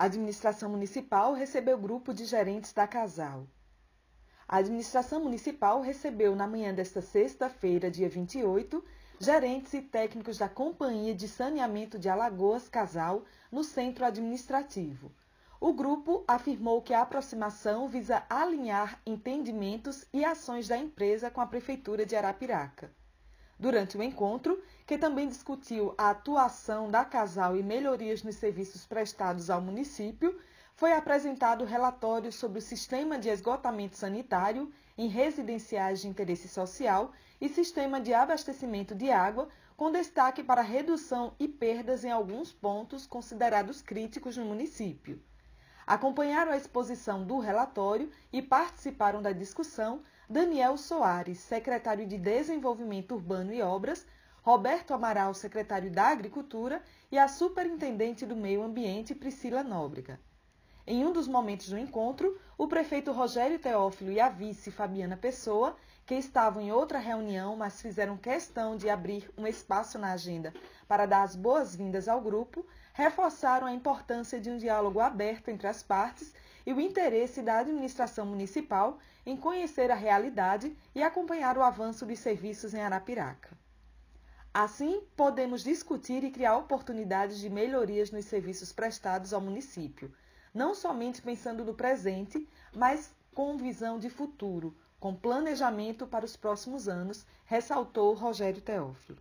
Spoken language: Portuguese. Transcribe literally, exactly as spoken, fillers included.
A administração municipal recebeu o grupo de gerentes da Casal. A administração municipal recebeu na manhã desta sexta-feira, dia vinte e oito, gerentes e técnicos da Companhia de Saneamento de Alagoas, Casal, no centro administrativo. O grupo afirmou que a aproximação visa alinhar entendimentos e ações da empresa com a Prefeitura de Arapiraca. Durante o encontro, que também discutiu a atuação da Casal e melhorias nos serviços prestados ao município, foi apresentado o relatório sobre o sistema de esgotamento sanitário em residenciais de interesse social e sistema de abastecimento de água, com destaque para redução e perdas em alguns pontos considerados críticos no município. Acompanharam a exposição do relatório e participaram da discussão Daniel Soares, secretário de Desenvolvimento Urbano e Obras, Roberto Amaral, secretário da Agricultura, e a superintendente do Meio Ambiente, Priscila Nóbrega. Em um dos momentos do encontro, o prefeito Rogério Teófilo e a vice Fabiana Pessoa, que estavam em outra reunião, mas fizeram questão de abrir um espaço na agenda para dar as boas-vindas ao grupo, reforçaram a importância de um diálogo aberto entre as partes e o interesse da administração municipal em conhecer a realidade e acompanhar o avanço dos serviços em Arapiraca. Assim, podemos discutir e criar oportunidades de melhorias nos serviços prestados ao município, não somente pensando no presente, mas com visão de futuro, com planejamento para os próximos anos, ressaltou Rogério Teófilo.